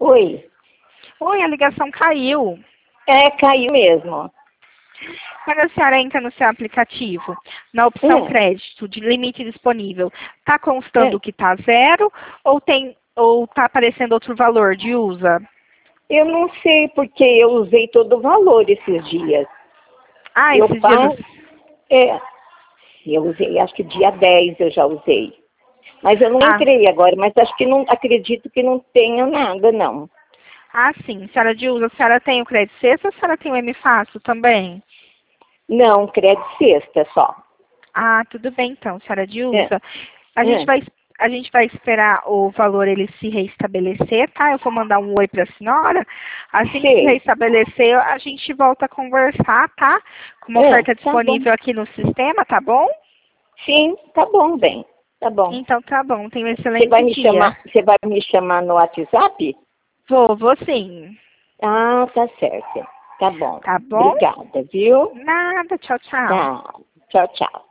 Oi. Oi, a ligação caiu. É, caiu mesmo. Quando a senhora entra no seu aplicativo, na opção crédito de limite disponível, está constando que está zero ou está aparecendo outro valor de usa? Eu não sei porque eu usei todo o valor esses dias. Ah, Eu esses pago, dias. eu usei, acho que dia 10 eu já usei. Mas eu não Ah, entrei agora, mas acho que não, acredito que não tenha nada, não. sim. Senhora de usa, a senhora tem o crédito sexta ou a senhora tem o M Fácil também? Não, crédito sexta só. Ah, tudo bem então, senhora de É, usa. A gente é. vai, a gente vai esperar o valor ele se reestabelecer, tá? Eu vou mandar um oi para a senhora. Assim que se Sei. reestabelecer, a gente volta a conversar, tá? Com uma oferta Tá bom. disponível aqui no sistema, tá bom? Sim, tá bom, bem. Tá bom. Então tá bom. Tenha um excelente dia. Você vai me chamar no WhatsApp? Vou sim. Ah, tá certo. Tá bom. Tá bom? Obrigada, viu? Nada. Tchau, tchau. Tá. Tchau, tchau.